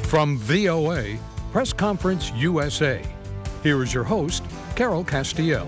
From VOA, Press Conference USA, here is your host, Carol Castiel.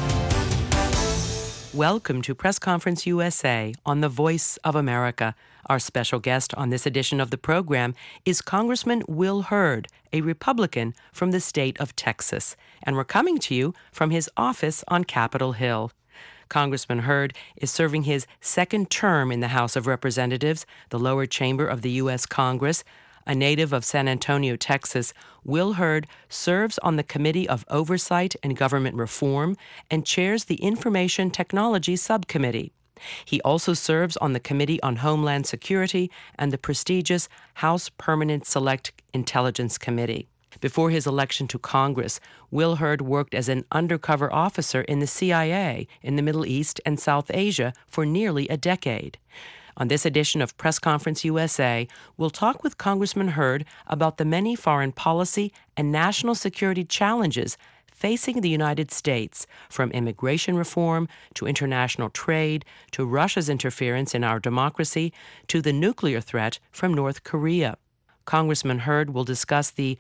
Welcome to Press Conference USA on the Voice of America. Our special guest on this edition of the program is Congressman Will Hurd, a Republican from the state of Texas, and we're coming to you from his office on Capitol Hill. Congressman Hurd is serving his second term in the House of Representatives, the lower chamber of the U.S. Congress. A native of San Antonio, Texas, Will Hurd serves on the Committee of Oversight and Government Reform and chairs the Information Technology Subcommittee. He also serves on the Committee on Homeland Security and the prestigious House Permanent Select Intelligence Committee. Before his election to Congress, Will Hurd worked as an undercover officer in the CIA in the Middle East and South Asia for nearly a decade. On this edition of Press Conference USA, we'll talk with Congressman Hurd about the many foreign policy and national security challenges facing the United States, from immigration reform to international trade to Russia's interference in our democracy to the nuclear threat from North Korea. Congressman Hurd will discuss the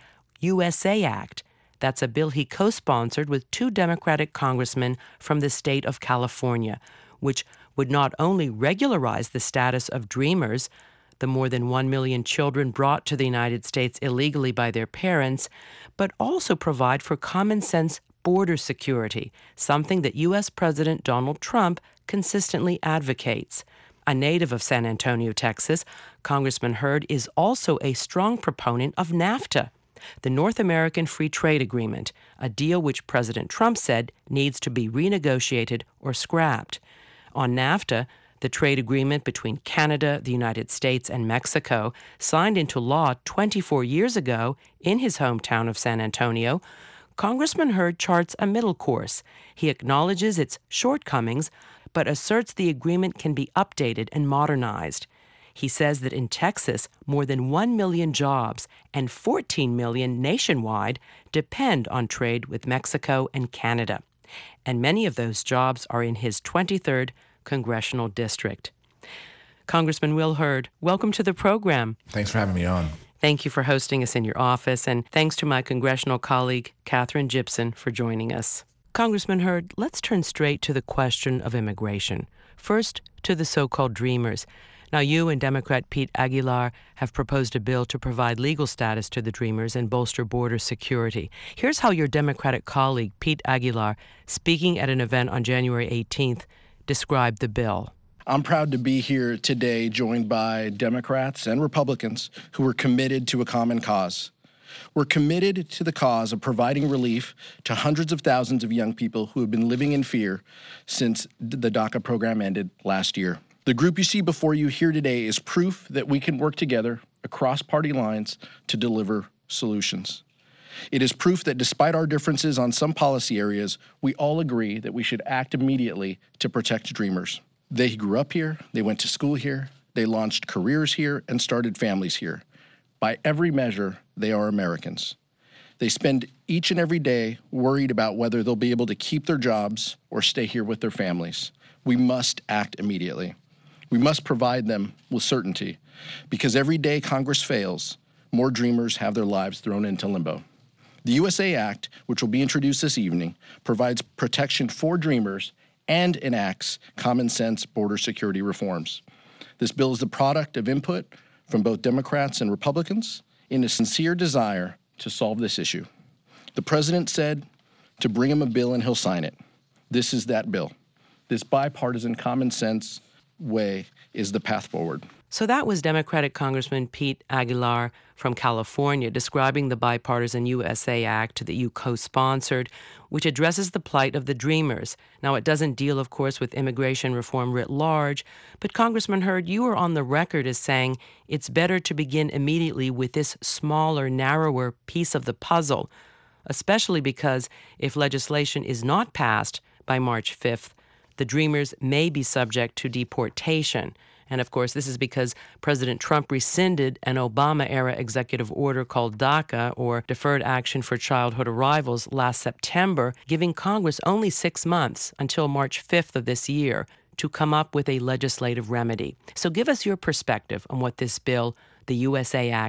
USA Act. That's a bill he co-sponsored with two Democratic congressmen from the state of California, which would not only regularize the status of Dreamers, the more than 1 million children brought to the United States illegally by their parents, but also provide for common-sense border security, something that U.S. President Donald Trump consistently advocates. A native of San Antonio, Texas, Congressman Hurd is also a strong proponent of NAFTA, the North American Free Trade Agreement, a deal which President Trump said needs to be renegotiated or scrapped. On NAFTA, the trade agreement between Canada, the United States, and Mexico, signed into law 24 years ago in his hometown of San Antonio, Congressman Hurd charts a middle course. He acknowledges its shortcomings, but asserts the agreement can be updated and modernized. He says that in Texas, more than 1 million jobs and 14 million nationwide depend on trade with Mexico and Canada. And many of those jobs are in his 23rd congressional district. Congressman Will Hurd, welcome to the program. Thanks for having me on. Thank you for hosting us in your office, and thanks to my congressional colleague, Katherine Gibson, for joining us. Congressman Hurd, let's turn straight to the question of immigration. First, to the so-called Dreamers. Now, you and Democrat Pete Aguilar have proposed a bill to provide legal status to the Dreamers and bolster border security. Here's how your Democratic colleague, Pete Aguilar, speaking at an event on January 18th, described the bill. I'm proud to be here today joined by Democrats and Republicans who are committed to a common cause. We're committed to the cause of providing relief to hundreds of thousands of young people who have been living in fear since the DACA program ended last year. The group you see before you here today is proof that we can work together across party lines to deliver solutions. It is proof that despite our differences on some policy areas, we all agree that we should act immediately to protect Dreamers. They grew up here, they went to school here, they launched careers here, and started families here. By every measure, they are Americans. They spend each and every day worried about whether they'll be able to keep their jobs or stay here with their families. We must act immediately. We must provide them with certainty, because every day Congress fails, more Dreamers have their lives thrown into limbo. The USA Act, which will be introduced this evening, provides protection for Dreamers and enacts common-sense border security reforms. This bill is the product of input from both Democrats and Republicans in a sincere desire to solve this issue. The president said to bring him a bill and he'll sign it. This is that bill. This bipartisan common-sense way is the path forward. So that was Democratic Congressman Pete Aguilar from California describing the bipartisan USA Act that you co-sponsored, which addresses the plight of the Dreamers. Now, it doesn't deal, of course, with immigration reform writ large, but Congressman Hurd, you are on the record as saying it's better to begin immediately with this smaller, narrower piece of the puzzle, especially because if legislation is not passed by March 5th, the Dreamers may be subject to deportation. And of course, this is because President Trump rescinded an Obama-era executive order called DACA, or Deferred Action for Childhood Arrivals, last September, giving Congress only 6 months until March 5th of this year to come up with a legislative remedy. So give us your perspective on what this bill, the USA Act,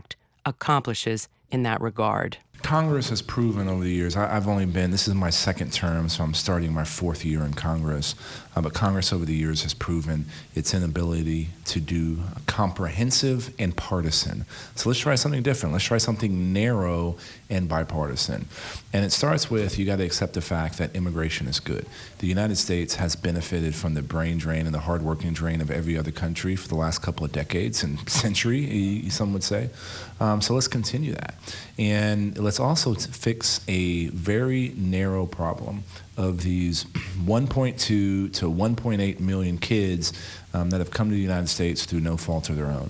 accomplishes in that regard. Congress has proven over the years, this is my second term, so I'm starting my fourth year in Congress, but Congress over the years has proven its inability to do comprehensive and partisan. So let's try something different. Let's try something narrow and bipartisan. And it starts with, you got to accept the fact that immigration is good. The United States has benefited from the brain drain and the hardworking drain of every other country for the last couple of decades and century, some would say. So let's continue that. And let's also fix a very narrow problem of these 1.2 to 1.8 million kids that have come to the United States through no fault of their own.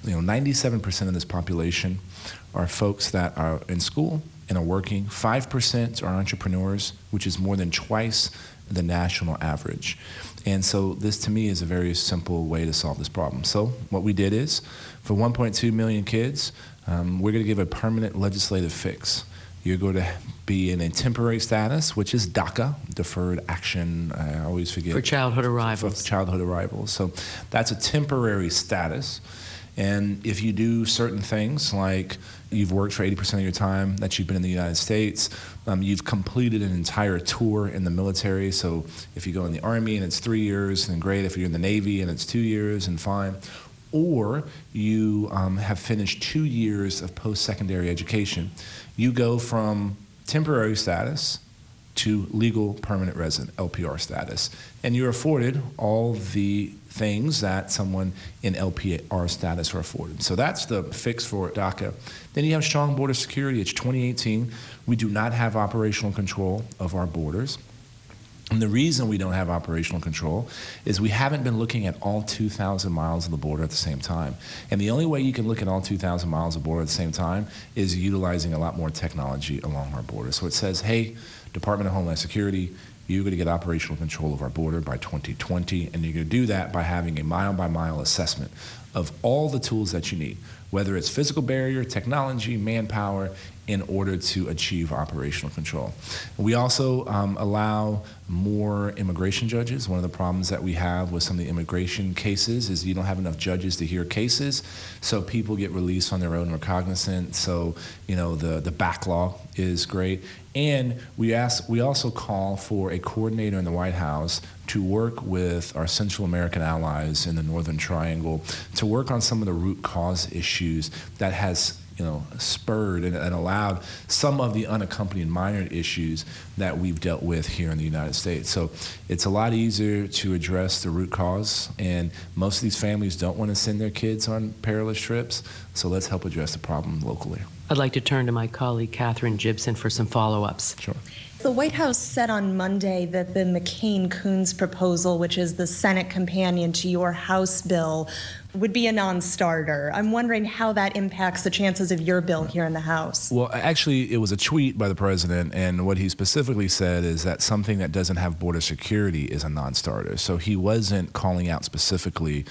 97% of this population are folks that are in school and are working. 5% are entrepreneurs, which is more than twice the national average. And so this, to me, is a very simple way to solve this problem. So what we did is, for 1.2 million kids, we're going to give a permanent legislative fix. You're going to be in a temporary status, which is DACA, Deferred Action, I always forget. For childhood arrivals. For childhood arrivals. So that's a temporary status. And if you do certain things, like you've worked for 80% of your time that you've been in the United States, you've completed an entire tour in the military. So if you go in the Army and it's 3 years, then great. If you're in the Navy and it's 2 years, then fine. Or you have finished 2 years of post-secondary education, you go from temporary status to legal permanent resident, LPR status. And you're afforded all the things that someone in LPR status are afforded. So that's the fix for DACA. Then you have strong border security. It's 2018. We do not have operational control of our borders. And the reason we don't have operational control is we haven't been looking at all 2,000 miles of the border at the same time. And the only way you can look at all 2,000 miles of border at the same time is utilizing a lot more technology along our border. So it says, hey, Department of Homeland Security, you're going to get operational control of our border by 2020, and you're going to do that by having a mile-by-mile assessment of all the tools that you need, whether it's physical barrier, technology, manpower, in order to achieve operational control. We also allow more immigration judges. One of the problems that we have with some of the immigration cases is you don't have enough judges to hear cases, so people get released on their own recognizance. So, the backlog is great. And we also call for a coordinator in the White House to work with our Central American allies in the Northern Triangle to work on some of the root cause issues that has spurred and allowed some of the unaccompanied minor issues that we've dealt with here in the United States. So it's a lot easier to address the root cause, and most of these families don't want to send their kids on perilous trips, so let's help address the problem locally. I'd like to turn to my colleague, Katherine Gibson, for some follow-ups. Sure. The White House said on Monday that the McCain-Coons proposal, which is the Senate companion to your House bill, would be a non-starter. I'm wondering how that impacts the chances of your bill here in the House. Well, actually, it was a tweet by the president, and what he specifically said is that something that doesn't have border security is a non-starter. So he wasn't calling out specifically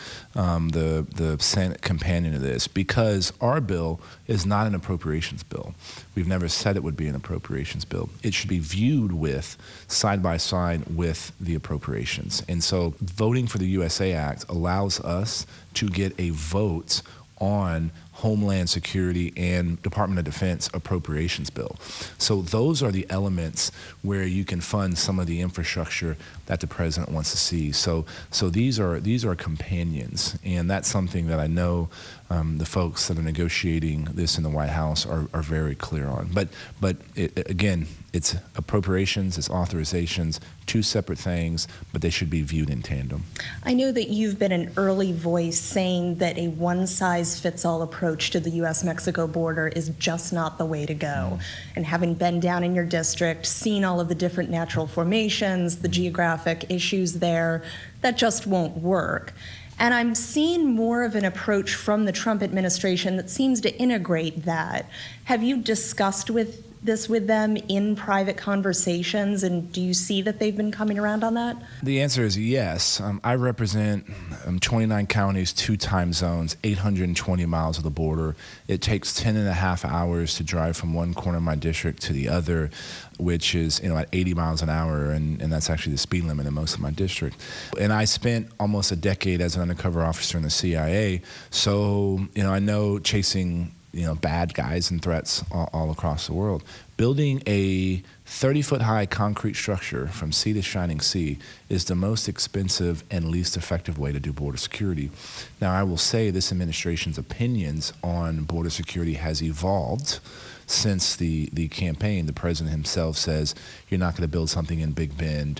the Senate companion to this, because our bill is not an appropriations bill. We've never said it would be an appropriations bill. It should be viewed with, side by side with the appropriations. And so voting for the USA Act allows us to get a vote on Homeland Security and Department of Defense appropriations bill. So those are the elements where you can fund some of the infrastructure that the president wants to see. So these are companions, and that's something that I know the folks that are negotiating this in the White House are very clear on. But again, it's appropriations, it's authorizations, two separate things, but they should be viewed in tandem. I know that you've been an early voice saying that a one-size-fits-all approach to the U.S.-Mexico border is just not the way to go. And having been down in your district, seen all of the different natural formations, the geographic issues there, that just won't work. And I'm seeing more of an approach from the Trump administration that seems to integrate that. Have you discussed this with them in private conversations, and do you see that they've been coming around on that? The answer is yes. I represent 29 counties, 2 time zones, 820 miles of the border. It takes 10 and a half hours to drive from one corner of my district to the other, which is at 80 miles an hour, and that's actually the speed limit in most of my district. And I spent almost a decade as an undercover officer in the CIA, so I know chasing bad guys and threats all across the world. Building a 30-foot-high concrete structure from sea to shining sea is the most expensive and least effective way to do border security. Now, I will say this administration's opinions on border security has evolved since the campaign. The president himself says you're not going to build something in Big Bend.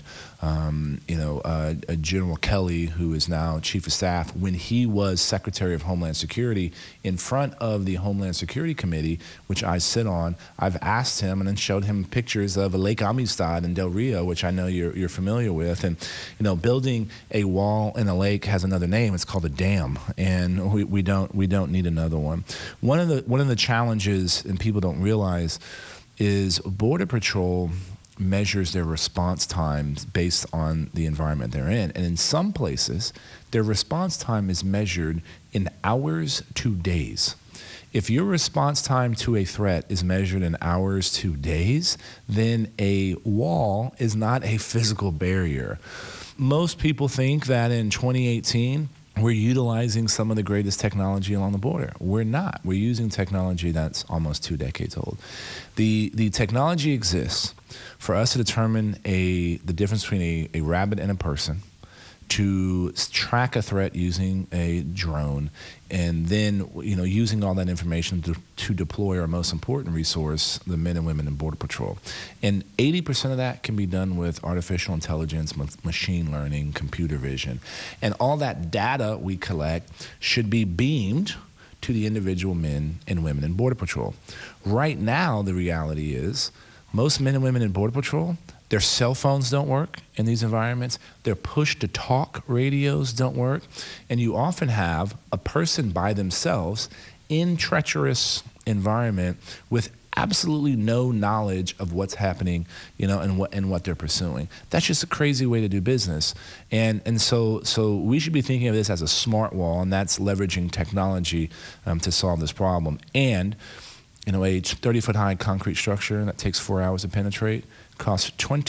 General Kelly, who is now chief of staff, when he was Secretary of Homeland Security, in front of the Homeland Security Committee, which I sit on, I've asked him and then showed him pictures of Lake Amistad in Del Rio, which I know you're familiar with. And building a wall in a lake has another name. It's called a dam, and we don't need another one. One of the challenges, and people don't realize, is Border Patrol measures their response times based on the environment they're in. And in some places, their response time is measured in hours to days. If your response time to a threat is measured in hours to days, then a wall is not a physical barrier. Most people think that in 2018, we're utilizing some of the greatest technology along the border. We're not. We're using technology that's almost 2 decades old. The technology exists for us to determine the difference between a rabbit and a person, to track a threat using a drone, and then using all that information to deploy our most important resource, the men and women in Border Patrol. And 80% of that can be done with artificial intelligence, machine learning, computer vision. And all that data we collect should be beamed to the individual men and women in Border Patrol. Right now, the reality is most men and women in Border Patrol, their cell phones don't work in these environments. Their push-to-talk radios don't work. And you often have a person by themselves in treacherous environment with absolutely no knowledge of what's happening, and what they're pursuing. That's just a crazy way to do business. And so we should be thinking of this as a smart wall, and that's leveraging technology to solve this problem. And a 30-foot-high concrete structure that takes 4 hours to penetrate costs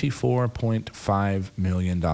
$24.5 million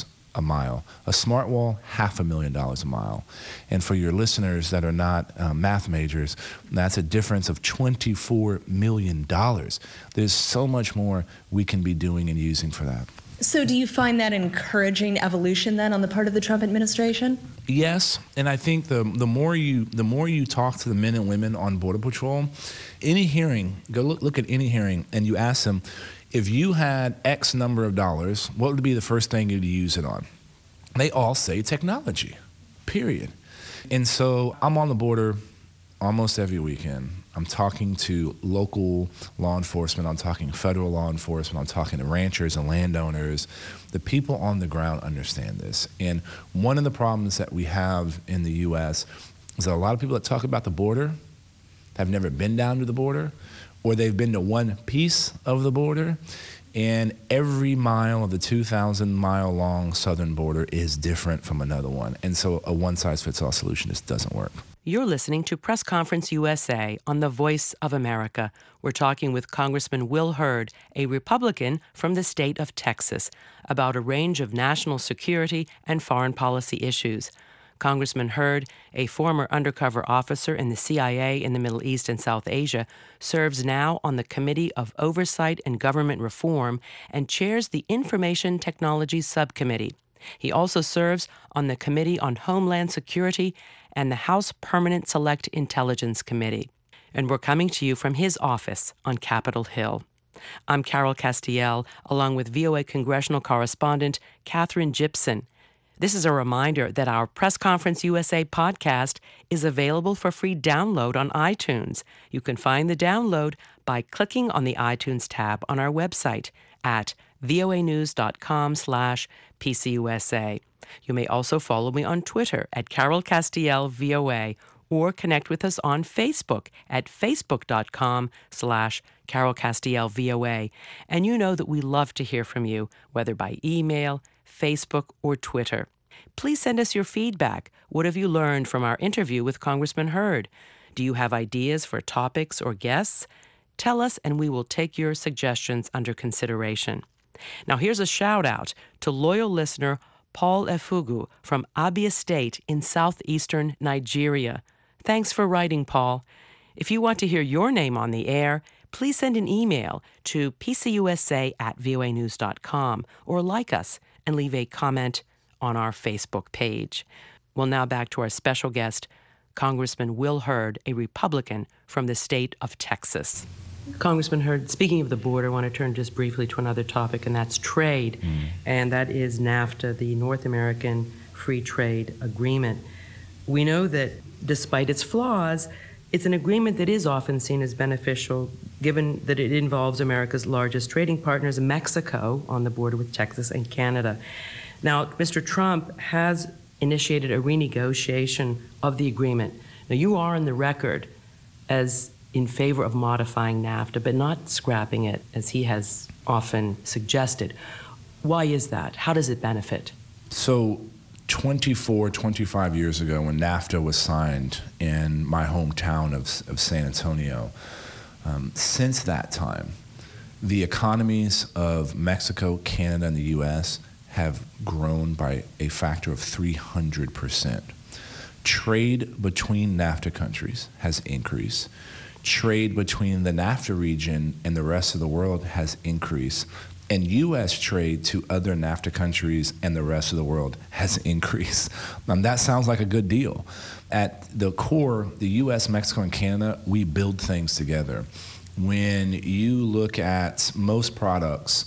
a mile. A smart wall, $500,000 a mile. And for your listeners that are not math majors, that's a difference of $24 million. There's so much more we can be doing and using for that. So do you find that encouraging evolution then on the part of the Trump administration? Yes, and I think the more you talk to the men and women on Border Patrol, any hearing, go look at any hearing, and you ask them, if you had X number of dollars, what would be the first thing you'd use it on? They all say technology, period. And so I'm on the border almost every weekend. I'm talking to local law enforcement. I'm talking federal law enforcement. I'm talking to ranchers and landowners. The people on the ground understand this. And one of the problems that we have in the U.S. is that a lot of people that talk about the border have never been down to the border, or they've been to one piece of the border, and every mile of the 2,000-mile-long southern border is different from another one. And so a one-size-fits-all solution just doesn't work. You're listening to Press Conference USA on The Voice of America. We're talking with Congressman Will Hurd, a Republican from the state of Texas, about a range of national security and foreign policy issues. Congressman Hurd, a former undercover officer in the CIA in the Middle East and South Asia, serves now on the Committee of Oversight and Government Reform and chairs the Information Technology Subcommittee. He also serves on the Committee on Homeland Security and the House Permanent Select Intelligence Committee. And we're coming to you from his office on Capitol Hill. I'm Carol Castiel, along with VOA congressional correspondent Katherine Gibson. This is a reminder that our Press Conference USA podcast is available for free download on iTunes. You can find the download by clicking on the iTunes tab on our website at voanews.com/PCUSA. You may also follow me on Twitter at Carol Castiel VOA, or connect with us on Facebook at facebook.com/Carol Castiel VOA. And you know that we love to hear from you, whether by email, Facebook, or Twitter. Please send us your feedback. What have you learned from our interview with Congressman Hurd? Do you have ideas for topics or guests? Tell us, and we will take your suggestions under consideration. Now here's a shout-out to loyal listener Paul Efugu from Abia State in southeastern Nigeria. Thanks for writing, Paul. If you want to hear your name on the air, please send an email to pcusa@voanews.com or like us and leave a comment on our Facebook page. Well, now back to our special guest, Congressman Will Hurd, a Republican from the state of Texas. Congressman Hurd, speaking of the border, I want to turn just briefly to another topic, and that's trade. And that is NAFTA, the North American Free Trade Agreement. We know that despite its flaws, it's an agreement that is often seen as beneficial, given that it involves America's largest trading partners, Mexico, on the border with Texas and Canada. Now, Mr. Trump has initiated a renegotiation of the agreement. Now, you are on the record as in favor of modifying NAFTA, but not scrapping it, as he has often suggested. Why is that? How does it benefit? So 25 years ago, when NAFTA was signed in my hometown of San Antonio, since that time, the economies of Mexico, Canada, and the U.S. have grown by a factor of 300%. Trade between NAFTA countries has increased. Trade between the NAFTA region and the rest of the world has increased. And U.S. trade to other NAFTA countries and the rest of the world has increased. That sounds like a good deal. At the core, the U.S., Mexico, and Canada, we build things together. When you look at most products,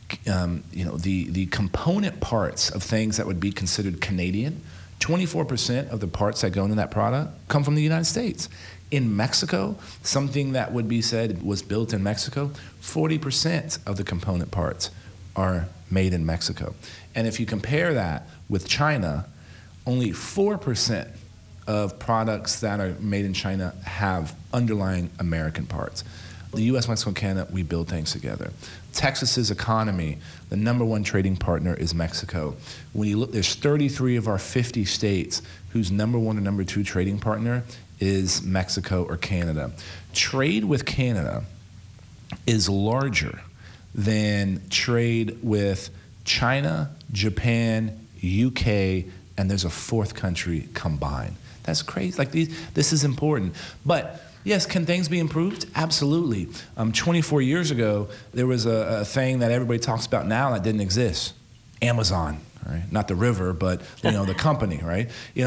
the component parts of things that would be considered Canadian, 24% of the parts that go into that product come from the United States. In Mexico, something that would be said was built in Mexico, 40% of the component parts are made in Mexico. And if you compare that with China, only 4% of products that are made in China have underlying American parts. The U.S., Mexico, and Canada, we build things together. Texas's economy, the number one trading partner is Mexico. When you look, there's 33 of our 50 states whose number one or number two trading partner is Mexico or Canada. Trade with Canada is larger than trade with China, Japan, UK, and there's a fourth country combined. That's crazy. Like this is important. But yes, can things be improved? Absolutely. 24 years ago, there was a thing that everybody talks about now that didn't exist. Amazon, right? Not the river, but the company, right?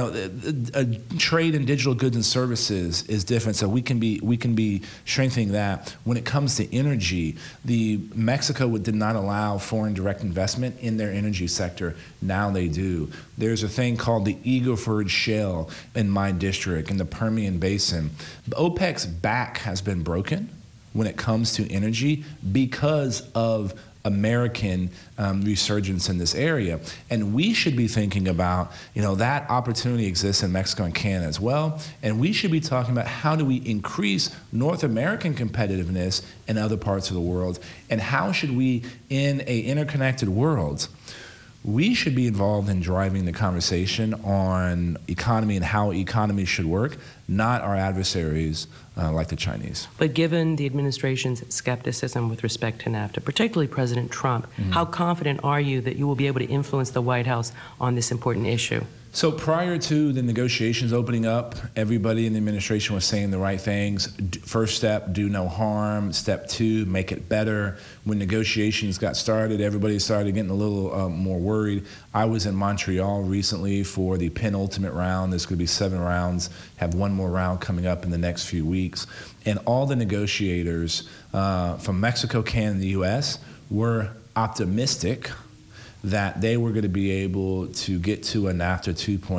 Trade in digital goods and services is different, so we can be strengthening that. When it comes to energy, Mexico did not allow foreign direct investment in their energy sector. Now they do. There's a thing called the Eagle Ford Shale in my district, in the Permian Basin. OPEC's back has been broken when it comes to energy because of American resurgence in this area. And we should be thinking about, that opportunity exists in Mexico and Canada as well. And we should be talking about how do we increase North American competitiveness in other parts of the world, and how should we, in an interconnected world, we should be involved in driving the conversation on economy and how economies should work, not our adversaries like the Chinese. But given the administration's skepticism with respect to NAFTA, particularly President Trump, how confident are you that you will be able to influence the White House on this important issue? So prior to the negotiations opening up, everybody in the administration was saying the right things. First step, do no harm. Step two, make it better. When negotiations got started, everybody started getting a little more worried. I was in Montreal recently for the penultimate round. There's going to be 7 rounds. Have one more round coming up in the next few weeks. And all the negotiators from Mexico, Canada, and the U.S. were optimistic that they were going to be able to get to a NAFTA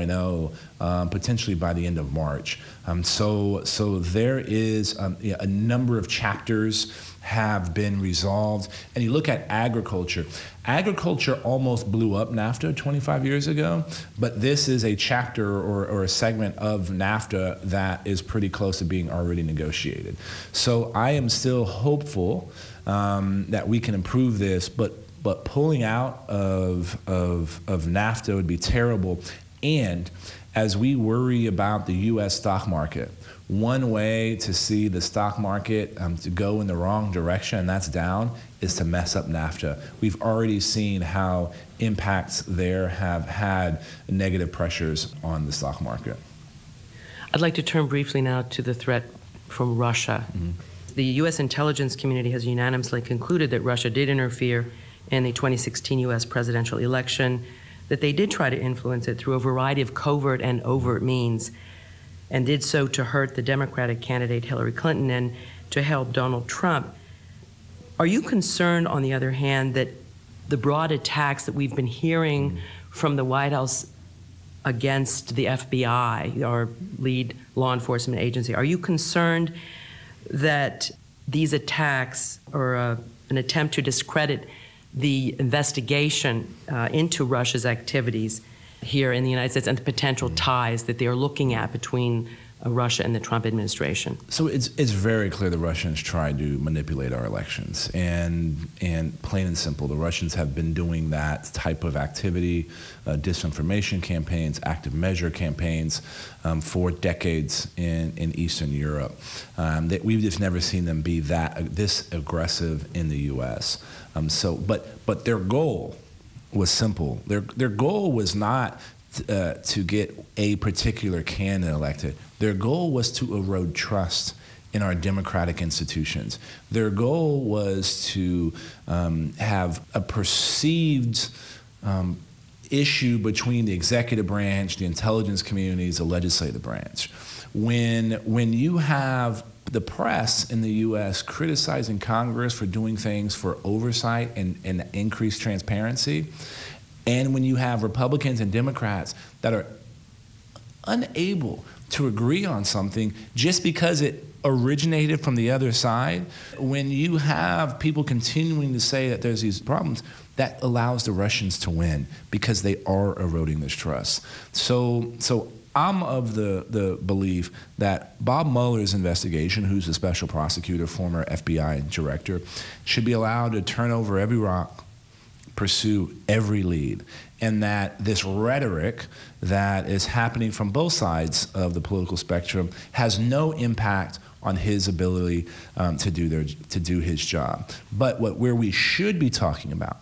2.0 potentially by the end of March. So there is a number of chapters have been resolved. And you look at agriculture. Agriculture almost blew up NAFTA 25 years ago, but this is a chapter or a segment of NAFTA that is pretty close to being already negotiated. So I am still hopeful that we can improve this, but pulling out of NAFTA would be terrible. And as we worry about the U.S. stock market, one way to see the stock market to go in the wrong direction, and that's down, is to mess up NAFTA. We've already seen how impacts there have had negative pressures on the stock market. I'd like to turn briefly now to the threat from Russia. The U.S. intelligence community has unanimously concluded that Russia did interfere in the 2016 U.S. presidential election, that they did try to influence it through a variety of covert and overt means, and did so to hurt the Democratic candidate Hillary Clinton and to help Donald Trump. Are you concerned, on the other hand, that the broad attacks that we've been hearing from the White House against the FBI, our lead law enforcement agency, are you concerned that these attacks are an attempt to discredit the investigation into Russia's activities here in the United States and the potential ties that they are looking at between Russia and the Trump administration? So it's very clear the Russians tried to manipulate our elections, and plain and simple, the Russians have been doing that type of activity, disinformation campaigns, active measure campaigns, for decades in Eastern Europe. That we've just never seen them be this aggressive in the U.S. But their goal was simple. Their goal was not to get a particular candidate elected. Their goal was to erode trust in our democratic institutions. Their goal was to have a perceived issue between the executive branch, the intelligence communities, the legislative branch. When you have the press in the U.S. criticizing Congress for doing things for oversight and increased transparency, and when you have Republicans and Democrats that are unable to agree on something just because it originated from the other side, when you have people continuing to say that there's these problems, that allows the Russians to win because they are eroding this trust. So I'm of the belief that Bob Mueller's investigation, who's a special prosecutor, former FBI director, should be allowed to turn over every rock, pursue every lead, and that this rhetoric that is happening from both sides of the political spectrum has no impact on his ability to do his job. But where we should be talking about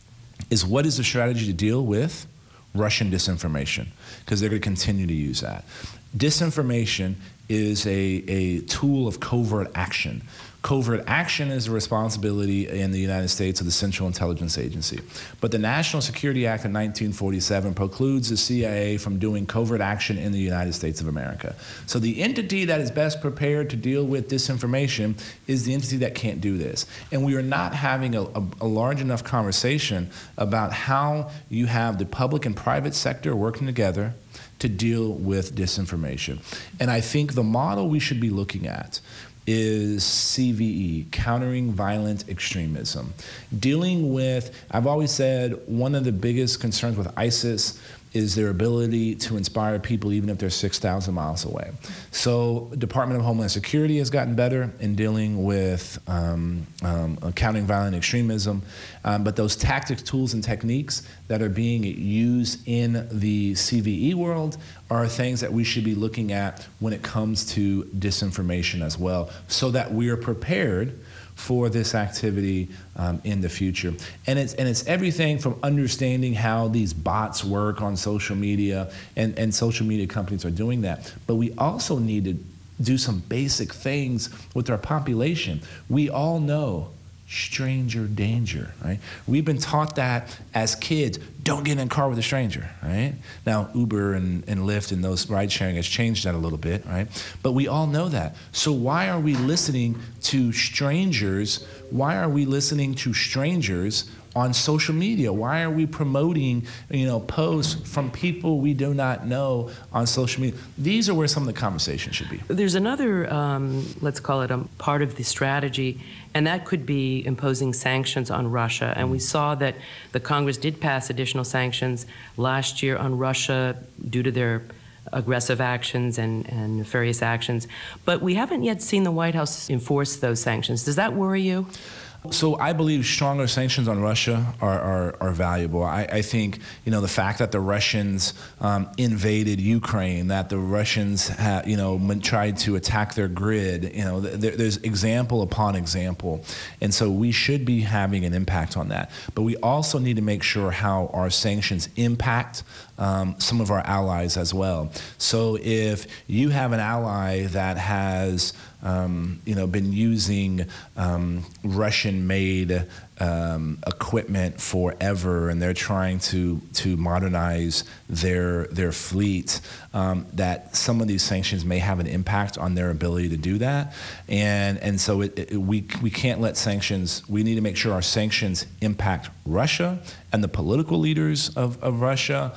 is what is the strategy to deal with Russian disinformation, because they're going to continue to use that. Disinformation is a tool of covert action. Covert action is a responsibility in the United States of the Central Intelligence Agency. But the National Security Act of 1947 precludes the CIA from doing covert action in the United States of America. So the entity that is best prepared to deal with disinformation is the entity that can't do this. And we are not having a large enough conversation about how you have the public and private sector working together to deal with disinformation. And I think the model we should be looking at is CVE, countering violent extremism. Dealing with, I've always said, one of the biggest concerns with ISIS is their ability to inspire people even if they're 6,000 miles away. So Department of Homeland Security has gotten better in dealing with countering violent extremism, but those tactics, tools, and techniques that are being used in the CVE world are things that we should be looking at when it comes to disinformation as well, so that we are prepared for this activity in the future. And it's everything from understanding how these bots work on social media, and social media companies are doing that. But we also need to do some basic things with our population. We all know stranger danger, right? We've been taught that as kids, don't get in a car with a stranger, right? Now, Uber and Lyft and those ride sharing has changed that a little bit, right? But we all know that. So why are we listening to strangers? Why are we listening to strangers on social media? Why are we promoting, posts from people we do not know on social media? These are where some of the conversation should be. There's another, let's call it a part of the strategy, and that could be imposing sanctions on Russia. And we saw that the Congress did pass additional sanctions last year on Russia due to their aggressive actions and nefarious actions. But we haven't yet seen the White House enforce those sanctions. Does that worry you? So I believe stronger sanctions on Russia are valuable. I think, the fact that the Russians invaded Ukraine, that the Russians tried to attack their grid, there's example upon example. And so we should be having an impact on that. But we also need to make sure how our sanctions impact some of our allies as well. So if you have an ally that has been using Russian-made equipment forever, and they're trying to modernize their fleet, that some of these sanctions may have an impact on their ability to do that. And so we can't let sanctions, we need to make sure our sanctions impact Russia and the political leaders of Russia.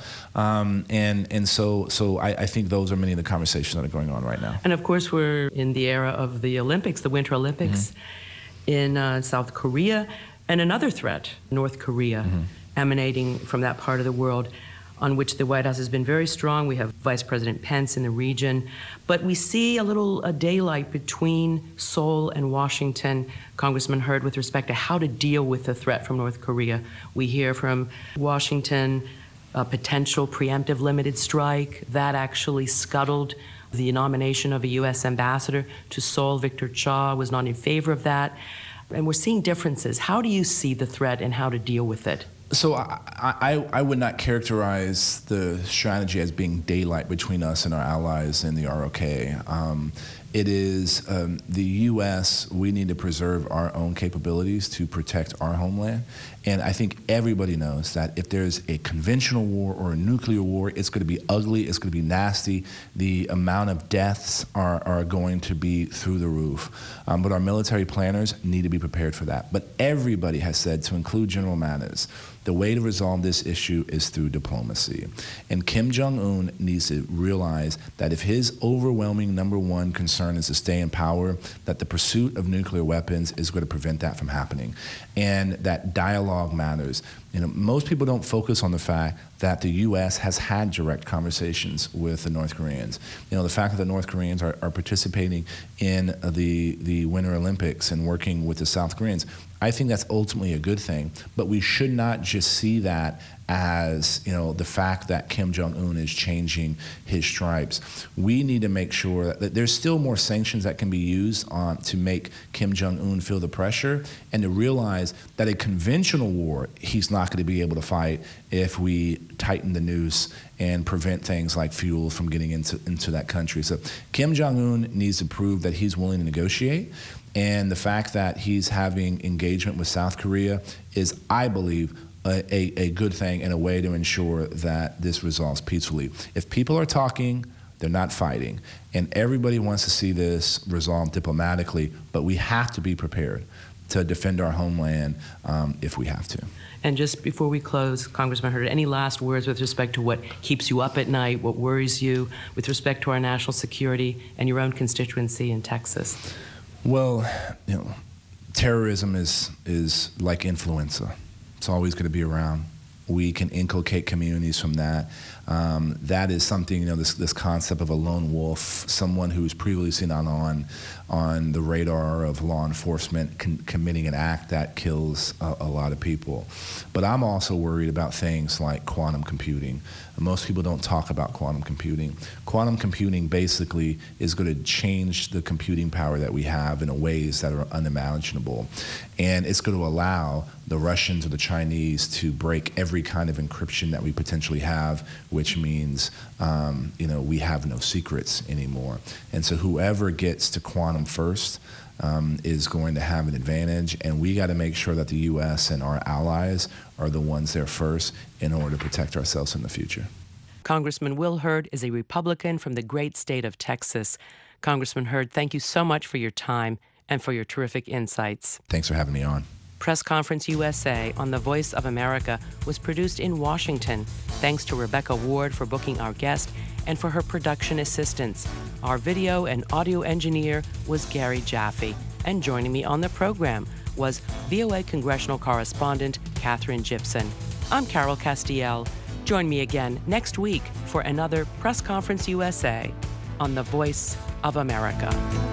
So I think those are many of the conversations that are going on right now. And of course, we're in the era of the Olympics, the Winter Olympics in South Korea, and another threat, North Korea, emanating from that part of the world, on which the White House has been very strong. We have Vice President Pence in the region. But we see a little daylight between Seoul and Washington, Congressman Hurd, with respect to how to deal with the threat from North Korea. We hear from Washington a potential preemptive limited strike. That actually scuttled the nomination of a U.S. ambassador to Seoul. Victor Cha was not in favor of that. And we're seeing differences. How do you see the threat and how to deal with it? So I would not characterize the strategy as being daylight between us and our allies in the ROK. It is the U.S., we need to preserve our own capabilities to protect our homeland. And I think everybody knows that if there's a conventional war or a nuclear war, it's going to be ugly, it's going to be nasty. The amount of deaths are going to be through the roof. But our military planners need to be prepared for that. But everybody has said, to include General Mattis, the way to resolve this issue is through diplomacy. And Kim Jong-un needs to realize that if his overwhelming number one concern is to stay in power, that the pursuit of nuclear weapons is going to prevent that from happening. And that dialogue matters. Most people don't focus on the fact that the U.S. has had direct conversations with the North Koreans. The fact that the North Koreans are participating in the Winter Olympics and working with the South Koreans, I think that's ultimately a good thing. But we should not just see that as the fact that Kim Jong-un is changing his stripes. We need to make sure that there's still more sanctions that can be used to make Kim Jong-un feel the pressure, and to realize that a conventional war he's not going to be able to fight if we tighten the noose and prevent things like fuel from getting into that country. So Kim Jong-un needs to prove that he's willing to negotiate. And the fact that he's having engagement with South Korea is, I believe, a good thing and a way to ensure that this resolves peacefully. If people are talking, they're not fighting. And everybody wants to see this resolved diplomatically, but we have to be prepared to defend our homeland if we have to. And just before we close, Congressman Hurd, any last words with respect to what keeps you up at night, what worries you with respect to our national security and your own constituency in Texas? Well, terrorism is like influenza. It's always going to be around. We can inculcate communities from that. That is something, this concept of a lone wolf, someone who's previously not on the radar of law enforcement committing an act that kills a lot of people. But I'm also worried about things like quantum computing. Most people don't talk about quantum computing. Quantum computing basically is going to change the computing power that we have in ways that are unimaginable. And it's going to allow the Russians or the Chinese to break every kind of encryption that we potentially have, which means we have no secrets anymore. And so whoever gets to quantum first is going to have an advantage, and we got to make sure that the U.S. and our allies are the ones there first in order to protect ourselves in the future. Congressman Will Hurd is a Republican from the great state of Texas. Congressman Hurd, thank you so much for your time and for your terrific insights. Thanks for having me on. Press Conference USA on the Voice of America was produced in Washington. Thanks to Rebecca Ward for booking our guest and for her production assistance. Our video and audio engineer was Gary Jaffe. And joining me on the program was VOA congressional correspondent Catherine Gibson. I'm Carol Castiel. Join me again next week for another Press Conference USA on the Voice of America.